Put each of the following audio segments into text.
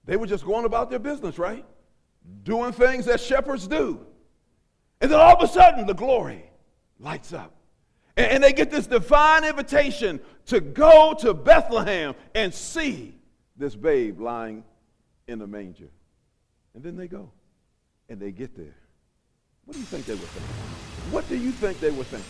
They were just going about their business, right? Doing things that shepherds do. And then all of a sudden, the glory lights up. And they get this divine invitation to go to Bethlehem and see this babe lying in the manger. And then they go, and they get there. What do you think they were thinking? What do you think they were thinking?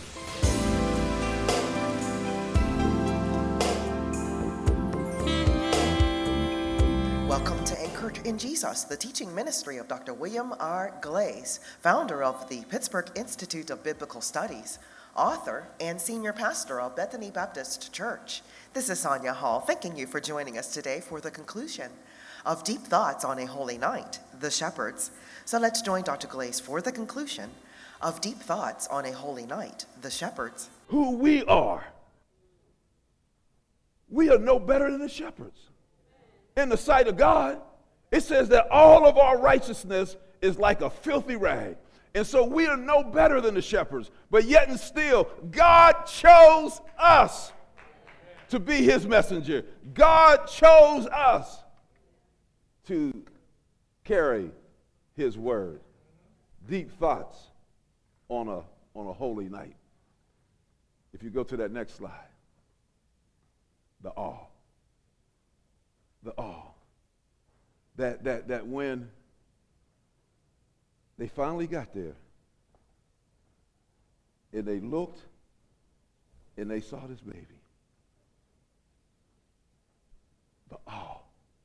Welcome to Anchored in Jesus, the teaching ministry of Dr. William R. Glaze, founder of the Pittsburgh Institute of Biblical Studies, author and senior pastor of Bethany Baptist Church. This is Sonia Hall, thanking you for joining us today for the conclusion of Deep Thoughts on a Holy Night, The Shepherds. So let's join Dr. Glaze for the conclusion of Deep Thoughts on a Holy Night, The Shepherds. Who we are no better than the shepherds. In the sight of God, it says that all of our righteousness is like a filthy rag. And so we are no better than the shepherds. But yet and still, God chose us to be his messenger. God chose us to carry his word. Deep thoughts on a holy night. If you go to that next slide. The awe. The awe. That when they finally got there and they looked and they saw this baby. The awe.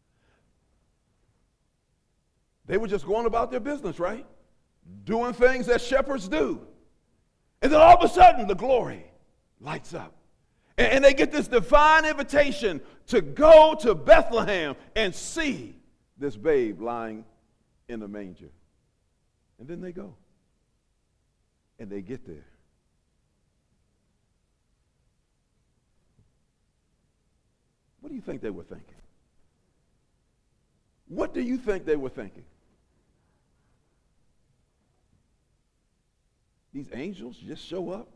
They were just going about their business, right? Doing things that shepherds do. And then all of a sudden, the glory lights up. And they get this divine invitation to go to Bethlehem and see this babe lying in the manger. And then they go. And they get there. What do you think they were thinking? What do you think they were thinking? These angels just show up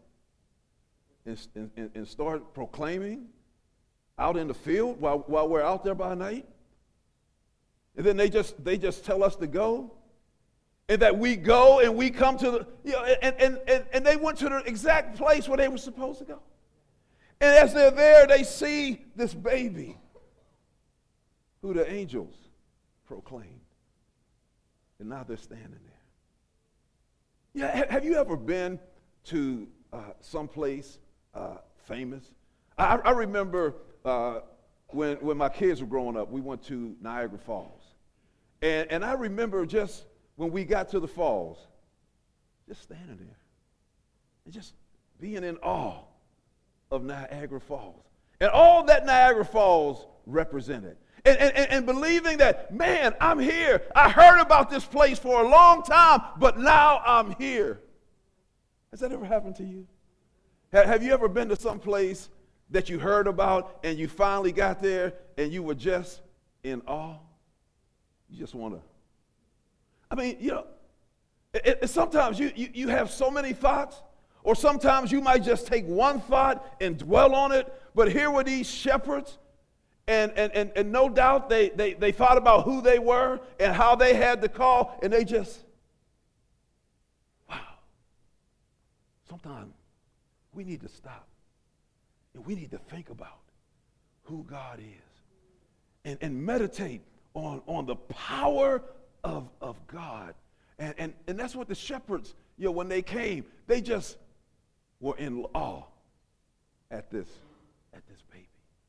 and start proclaiming out in the field while we're out there by night? And then they just tell us to go? And that we go and we come to the, and they went to the exact place where they were supposed to go. And as they're there, they see this baby who the angels proclaimed. And now they're standing there. Yeah, have you ever been to someplace famous? I remember when my kids were growing up, we went to Niagara Falls. And I remember just when we got to the falls, just standing there and just being in awe of Niagara Falls. And all that Niagara Falls represented. And believing that, man, I'm here. I heard about this place for a long time, but now I'm here. Has that ever happened to you? Have you ever been to some place that you heard about and you finally got there and you were just in awe? You just want to. I mean, sometimes you have so many thoughts, or sometimes you might just take one thought and dwell on it. But here were these shepherds, and no doubt they thought about who they were and how they had to call, and they just, wow. Sometimes we need to stop, and we need to think about who God is, and meditate on the power of God. And that's what the shepherds, when they came, they just were in awe at this baby.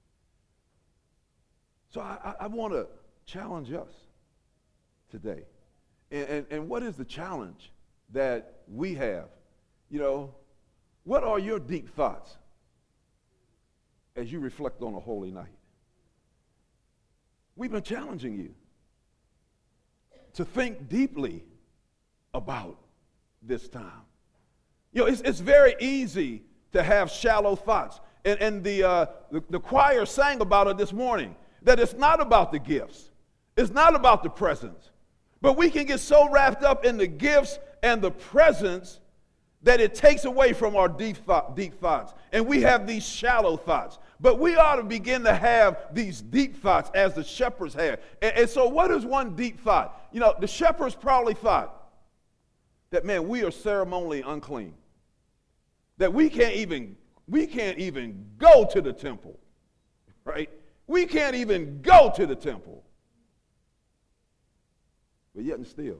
So I want to challenge us today. And what is the challenge that we have? What are your deep thoughts as you reflect on a holy night? We've been challenging you to think deeply about this time. It's very easy to have shallow thoughts. And the choir sang about it this morning, that it's not about the gifts. It's not about the presents. But we can get so wrapped up in the gifts and the presents that it takes away from our deep thoughts. And we have these shallow thoughts. But we ought to begin to have these deep thoughts as the shepherds had. And so what is one deep thought? You know, the shepherds probably thought that, man, we are ceremonially unclean. That we can't even go to the temple, right? We can't even go to the temple. But yet and still,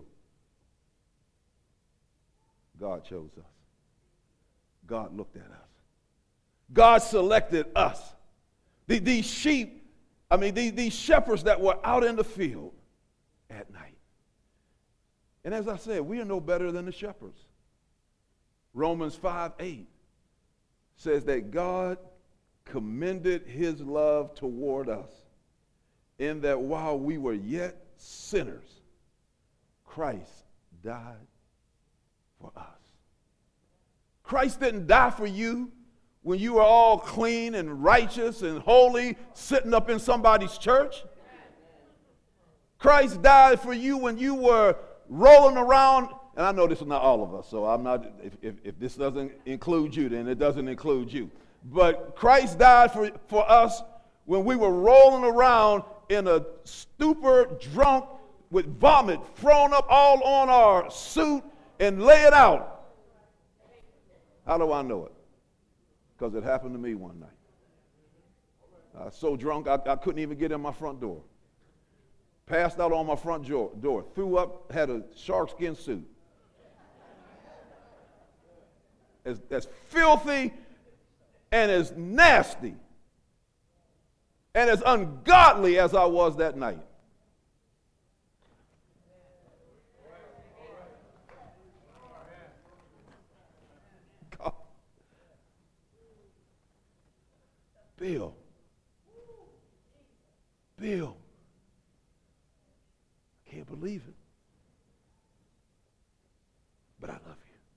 God chose us. God looked at us. God selected us. These sheep, these shepherds that were out in the field at night. And as I said, we are no better than the shepherds. Romans 5:8 says that God commended his love toward us in that while we were yet sinners, Christ died for us. Christ didn't die for you when you were all clean and righteous and holy sitting up in somebody's church. Christ died for you when you were rolling around, and I know this is not all of us, so I'm not, if this doesn't include you, then it doesn't include you. But Christ died for us when we were rolling around in a stupor, drunk, with vomit thrown up all on our suit and lay it out. How do I know it? Because it happened to me one night. I was so drunk I couldn't even get in my front door. Passed out on my front door. Threw up, had a shark skin suit. As filthy and as nasty and as ungodly as I was that night. God. Bill. I can't believe it. But I love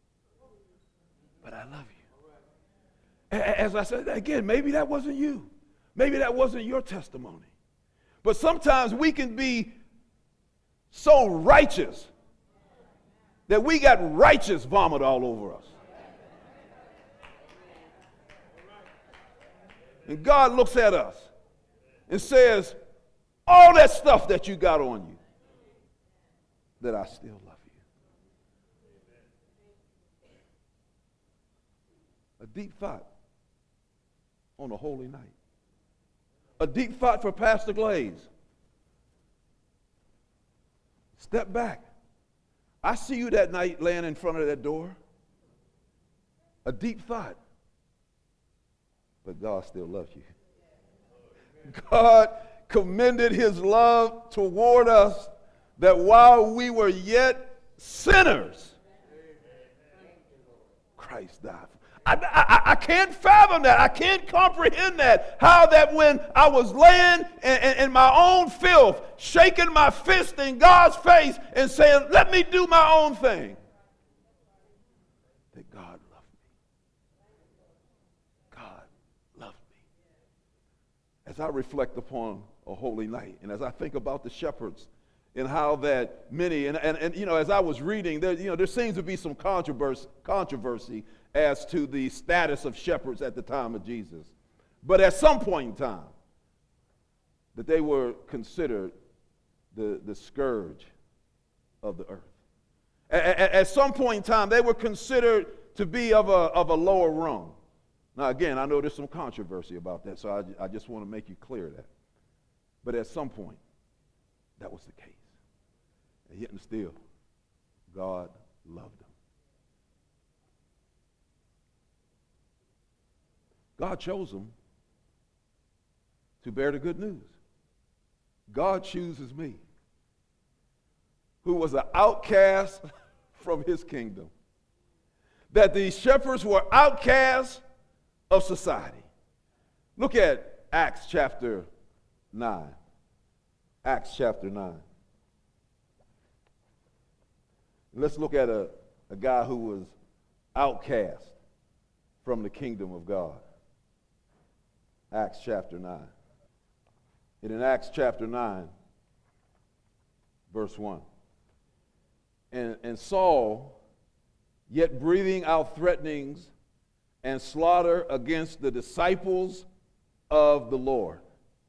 you. As I said again, maybe that wasn't you. Maybe that wasn't your testimony. But sometimes we can be so righteous that we got righteous vomit all over us. And God looks at us and says, all that stuff that you got on you, that I still love you. A deep thought on a holy night. A deep thought for Pastor Glaze. Step back. I see you that night laying in front of that door. A deep thought. But God still loves you. God commended his love toward us that while we were yet sinners, Christ died. I can't fathom that. I can't comprehend that. How that when I was laying in my own filth, shaking my fist in God's face and saying, let me do my own thing, that God loved me. God loved me. As I reflect upon a holy night, and as I think about the shepherds, and how that many, and you know, as I was reading, there seems to be some controversy as to the status of shepherds at the time of Jesus. But at some point in time, that they were considered the scourge of the earth. At some point in time, they were considered to be of a lower rung. Now, again, I know there's some controversy about that, so I just want to make you clear that. But at some point, that was the case. And yet and still, God loved them. God chose them to bear the good news. God chooses me, who was an outcast from his kingdom. That these shepherds were outcasts of society. Look at Acts chapter 9. Acts chapter 9. Let's look at a guy who was outcast from the kingdom of God. Acts chapter 9. And in Acts chapter 9, verse 1. And Saul, yet breathing out threatenings and slaughter against the disciples of the Lord.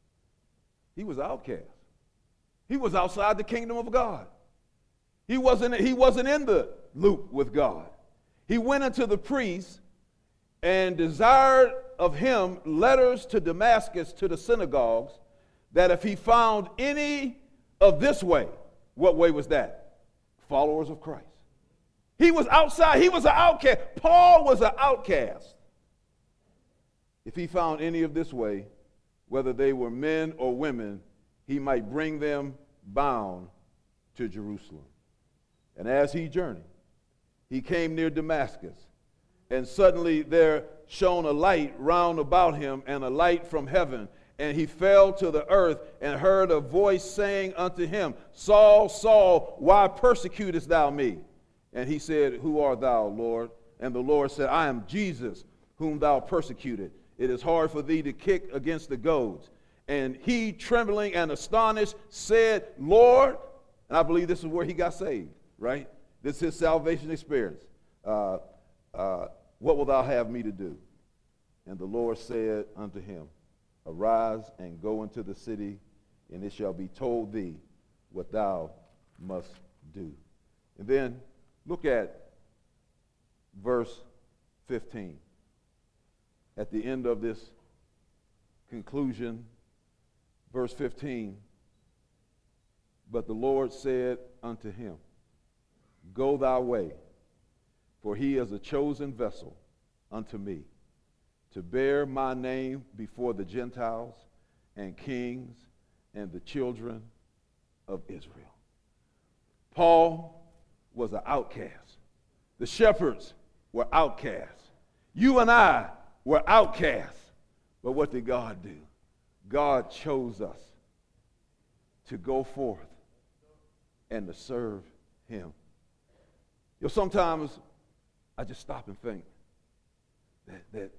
He was outcast. He was outside the kingdom of God. He wasn't in the loop with God. He went into the priest and desired of him letters to Damascus, to the synagogues, that if he found any of this way, what way was that? Followers of Christ. He was outside. He was an outcast. Paul was an outcast. If he found any of this way, whether they were men or women, he might bring them bound to Jerusalem. And as he journeyed, he came near Damascus, and suddenly there shone a light round about him, and a light from heaven. And he fell to the earth and heard a voice saying unto him, Saul, Saul, why persecutest thou me? And he said, Who art thou, Lord? And the Lord said, I am Jesus, whom thou persecuted. It is hard for thee to kick against the goads. And he, trembling and astonished, said, Lord, and I believe this is where he got saved, right? This is his salvation experience. What wilt thou have me to do? And the Lord said unto him, Arise and go into the city, and it shall be told thee what thou must do. And then look at verse 15. At the end of this conclusion, verse 15, but the Lord said unto him, Go thy way, for he is a chosen vessel unto me, to bear my name before the Gentiles and kings and the children of Israel. Paul was an outcast. The shepherds were outcasts. You and I were outcasts. But what did God do? God chose us to go forth and to serve him. You know, sometimes I just stop and think that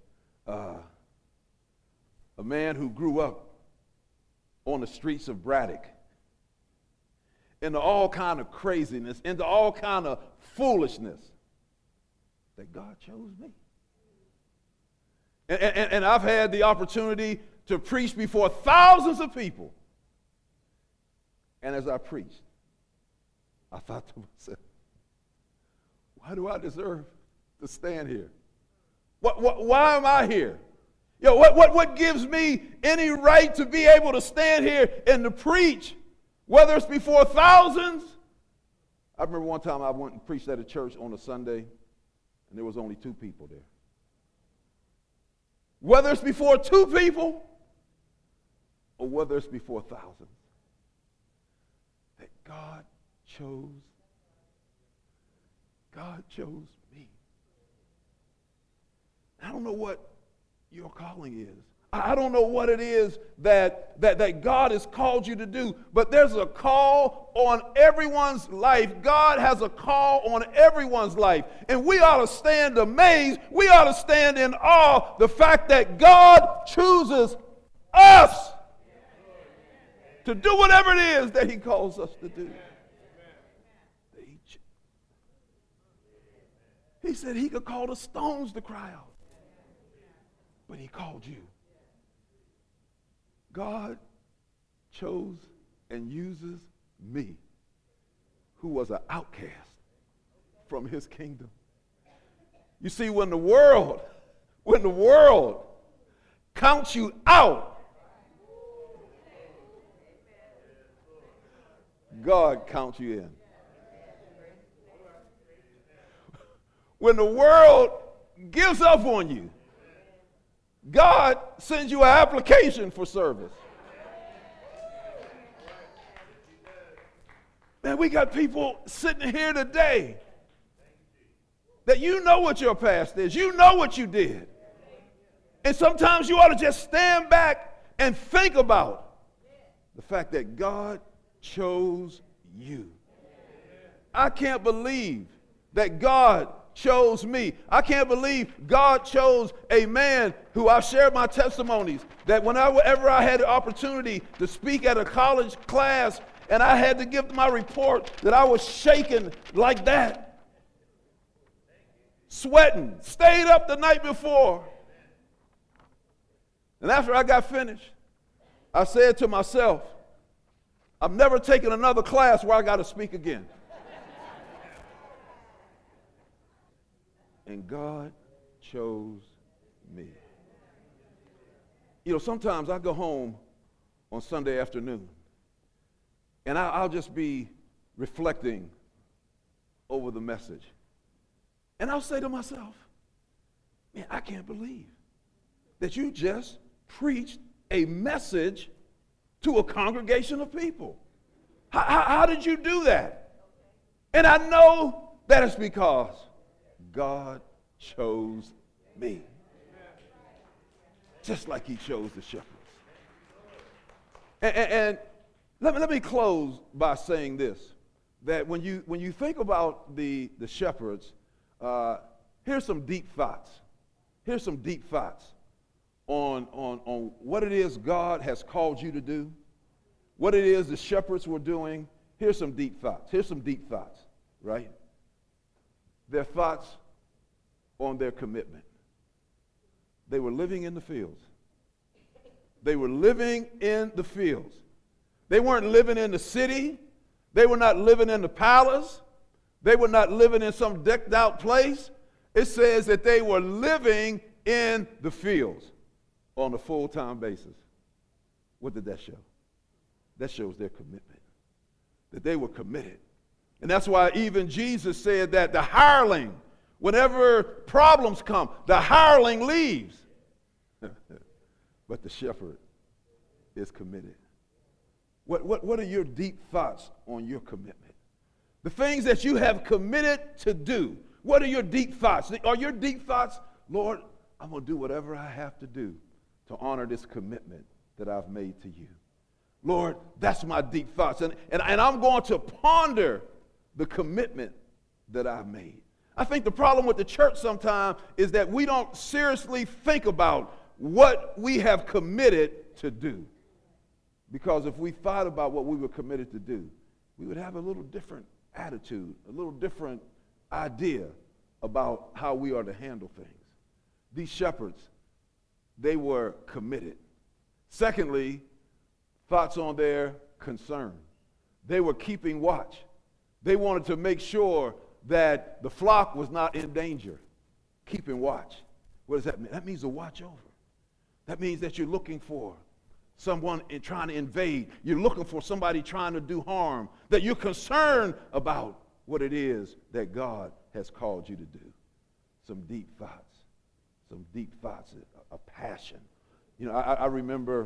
a man who grew up on the streets of Braddock, into all kind of craziness, into all kind of foolishness, that God chose me. And I've had the opportunity to preach before thousands of people. And as I preached, I thought to myself, why do I deserve to stand here? Why am I here? You know, what gives me any right to be able to stand here and to preach, whether it's before thousands? I remember one time I went and preached at a church on a Sunday, and there was only 2 people there. Whether it's before 2 people or whether it's before thousands, that God chose me. I don't know what your calling is. I don't know what it is that God has called you to do, but there's a call on everyone's life. God has a call on everyone's life, and we ought to stand amazed. We ought to stand in awe the fact that God chooses us to do whatever it is that he calls us to do. He said he could call the stones to cry out, but he called you. God chose and uses me, who was an outcast from his kingdom. You see, when the world counts you out, God counts you in. When the world gives up on you, God sends you an application for service. Man, we got people sitting here today that you know what your past is. You know what you did. And sometimes you ought to just stand back and think about the fact that God chose you. I can't believe that God chose me. I can't believe God chose a man who I've shared my testimonies, that whenever I had the opportunity to speak at a college class and I had to give my report, that I was shaking like that, sweating, stayed up the night before. And after I got finished, I said to myself, I'm never taking another class where I got to speak again. And God chose me. You know, sometimes I go home on Sunday afternoon, and I'll just be reflecting over the message. And I'll say to myself, man, I can't believe that you just preached a message to a congregation of people. How did you do that? And I know that it's because God chose me. Just like he chose the shepherds. And let me close by saying this, that when you think about the shepherds, here's some deep thoughts. Here's some deep thoughts on what it is God has called you to do, what it is the shepherds were doing. Here's some deep thoughts. Here's some deep thoughts, right? Their thoughts on their commitment. They were living in the fields. They were living in the fields. They weren't living in the city. They were not living in the palace. They were not living in some decked out place. It says that they were living in the fields on a full-time basis. What did that show? That shows their commitment, that they were committed. And that's why even Jesus said that the hireling, whenever problems come, the hireling leaves. But the shepherd is committed. What are your deep thoughts on your commitment? The things that you have committed to do, what are your deep thoughts? Are your deep thoughts, Lord, I'm going to do whatever I have to do to honor this commitment that I've made to you. Lord, that's my deep thoughts. And I'm going to ponder the commitment that I've made. I think the problem with the church sometimes is that we don't seriously think about what we have committed to do. Because if we thought about what we were committed to do, we would have a little different attitude, a little different idea about how we are to handle things. These shepherds, they were committed. Secondly, thoughts on their concern. They were keeping watch. They wanted to make sure that the flock was not in danger. Keeping watch. What does that mean? That means to watch over. That means that you're looking for someone trying to invade. You're looking for somebody trying to do harm. That you're concerned about what it is that God has called you to do. Some deep thoughts. Some deep thoughts, a passion. You know, I remember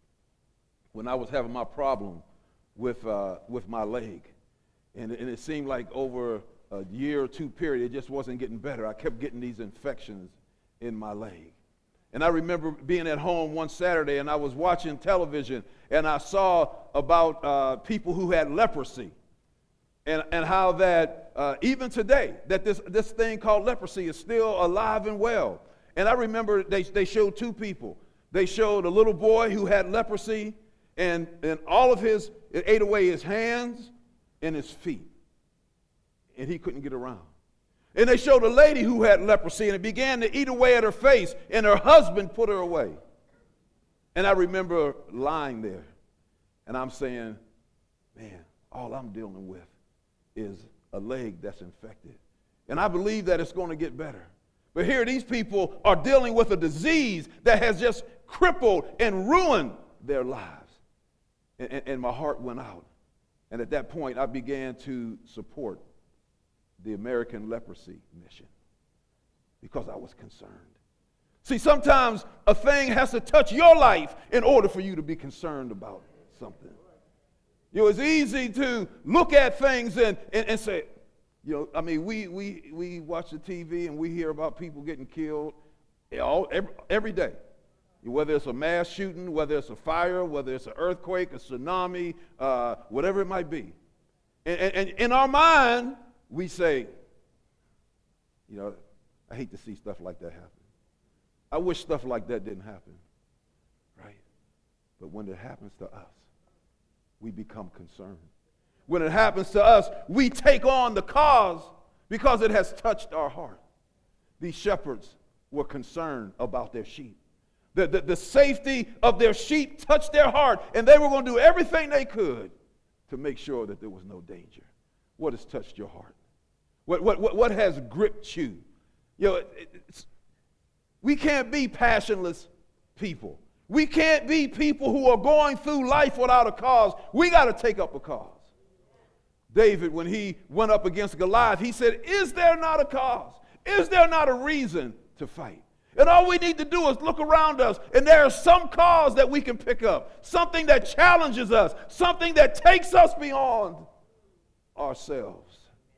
when I was having my problem with my leg. And it seemed like over a year or two period, it just wasn't getting better. I kept getting these infections in my leg. And I remember being at home one Saturday, and I was watching television, and I saw about people who had leprosy, and how that even today, that this thing called leprosy is still alive and well. And I remember they showed two people. They showed a little boy who had leprosy, and all of it ate away his hands and his feet, and he couldn't get around. And they showed a lady who had leprosy, and it began to eat away at her face, and her husband put her away. And I remember lying there, and I'm saying, man, all I'm dealing with is a leg that's infected. And I believe that it's going to get better. But here these people are dealing with a disease that has just crippled and ruined their lives. And my heart went out. And at that point, I began to support the American Leprosy Mission because I was concerned. See, sometimes a thing has to touch your life in order for you to be concerned about something. You know, it's easy to look at things and say, you know, I mean, we watch the TV and we hear about people getting killed every day. Whether it's a mass shooting, whether it's a fire, whether it's an earthquake, a tsunami, whatever it might be. And in our mind, we say, you know, I hate to see stuff like that happen. I wish stuff like that didn't happen, right? But when it happens to us, we become concerned. When it happens to us, we take on the cause because it has touched our heart. These shepherds were concerned about their sheep. The safety of their sheep touched their heart, and they were going to do everything they could to make sure that there was no danger. What has touched your heart? What has gripped you? We can't be passionless people. We can't be people who are going through life without a cause. We got to take up a cause. David, when he went up against Goliath, he said, is there not a cause? Is there not a reason to fight? And all we need to do is look around us, and there is some cause that we can pick up, something that challenges us, something that takes us beyond ourselves.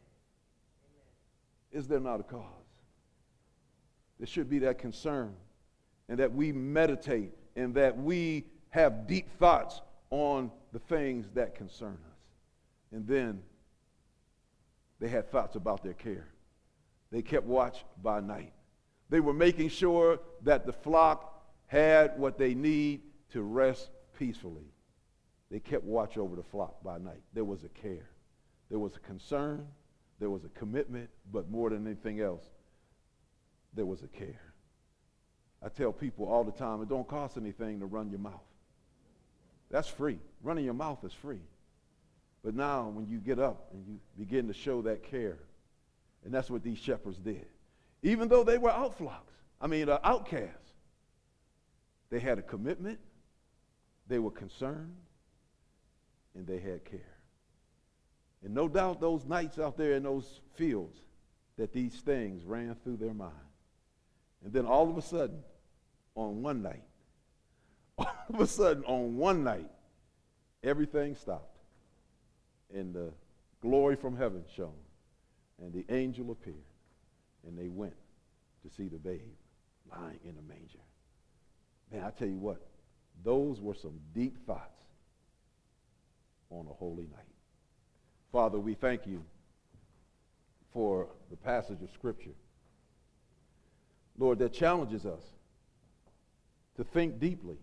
Is there not a cause? There should be that concern, and that we meditate, and that we have deep thoughts on the things that concern us. And then they had thoughts about their care. They kept watch by night. They were making sure that the flock had what they need to rest peacefully. They kept watch over the flock by night. There was a care. There was a concern. There was a commitment. But more than anything else, there was a care. I tell people all the time, it don't cost anything to run your mouth. That's free. Running your mouth is free. But now when you get up and you begin to show that care, and that's what these shepherds did. Even though they were outcasts, they had a commitment, they were concerned, and they had care. And no doubt those nights out there in those fields that these things ran through their mind. And then all of a sudden, on one night, everything stopped. And the glory from heaven shone. And the angel appeared. And they went to see the babe lying in a manger. Man, I tell you what, those were some deep thoughts on a holy night. Father, we thank you for the passage of Scripture, Lord, that challenges us to think deeply.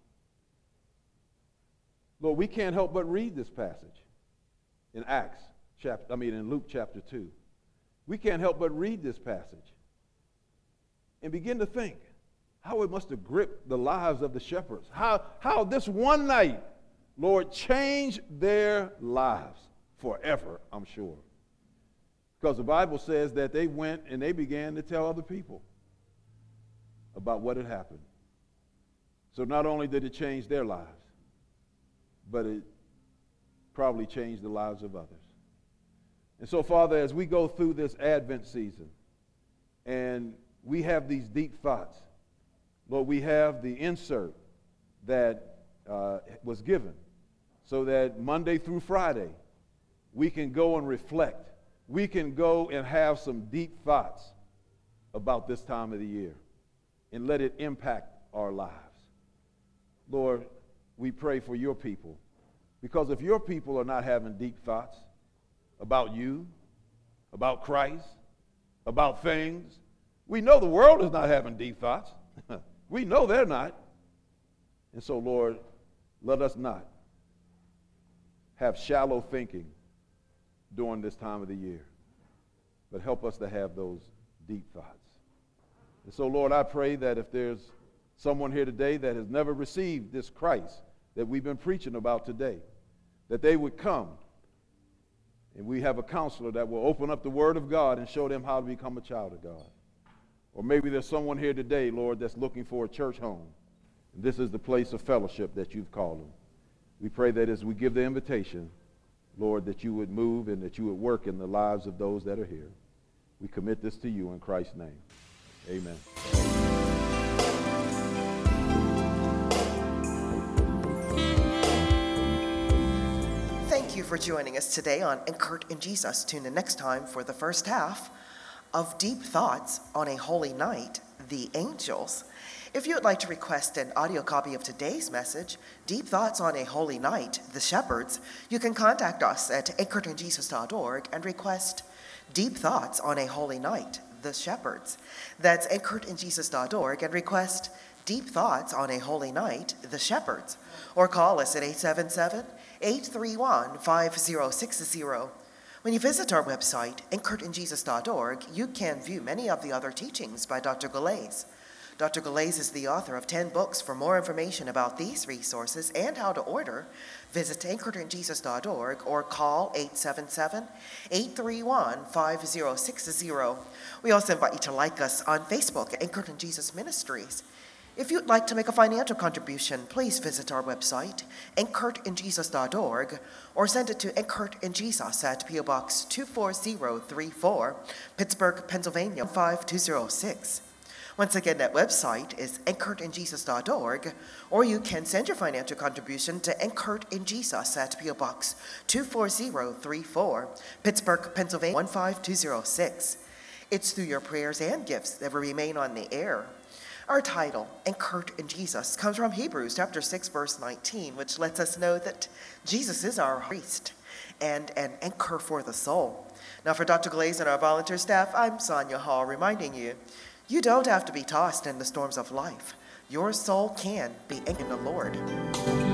Lord, we can't help but read this passage in Luke chapter 2. We can't help but read this passage and begin to think how it must have gripped the lives of the shepherds. How this one night, Lord, changed their lives forever, I'm sure. Because the Bible says that they went and they began to tell other people about what had happened. So not only did it change their lives, but it probably changed the lives of others. And so, Father, as we go through this Advent season and we have these deep thoughts, Lord, we have the insert that was given so that Monday through Friday we can go and reflect. We can go and have some deep thoughts about this time of the year and let it impact our lives. Lord, we pray for your people, because if your people are not having deep thoughts about you, about Christ, about things, we know the world is not having deep thoughts. We know they're not. And so, Lord, let us not have shallow thinking during this time of the year, but help us to have those deep thoughts. And so, Lord, I pray that if there's someone here today that has never received this Christ that we've been preaching about today, that they would come, and we have a counselor that will open up the Word of God and show them how to become a child of God. Or maybe there's someone here today, Lord, that's looking for a church home, and this is the place of fellowship that you've called them. We pray that as we give the invitation, Lord, that you would move and that you would work in the lives of those that are here. We commit this to you in Christ's name. Amen. Thank you for joining us today on Anchored in Jesus. Tune in next time for the first half of Deep Thoughts on a Holy Night, the Angels. If you would like to request an audio copy of today's message, Deep Thoughts on a Holy Night, the Shepherds, you can contact us at anchoredinjesus.org and request Deep Thoughts on a Holy Night, the Shepherds. That's anchoredinjesus.org and request Deep Thoughts on a Holy Night, the Shepherds. Or call us at 877-831-5060. When you visit our website, anchoredinjesus.org, you can view many of the other teachings by Dr. Galais. Dr. Glaze is the author of 10 books. For more information about these resources and how to order, visit anchoredinjesus.org or call 877-831-5060. We also invite you to like us on Facebook at Anchored in Jesus Ministries. If you'd like to make a financial contribution, please visit our website, anchoredinjesus.org, or send it to Anchored in Jesus at P.O. Box 24034, Pittsburgh, Pennsylvania 52206. Once again, that website is anchoredinjesus.org, or you can send your financial contribution to Anchored in Jesus at P.O. Box 24034, Pittsburgh, Pennsylvania 15206. It's through your prayers and gifts that we remain on the air. Our title, Anchored in Jesus, comes from Hebrews chapter 6, verse 19, which lets us know that Jesus is our priest and an anchor for the soul. Now, for Dr. Glaze and our volunteer staff, I'm Sonia Hall, reminding you, you don't have to be tossed in the storms of life. Your soul can be anchored in the Lord.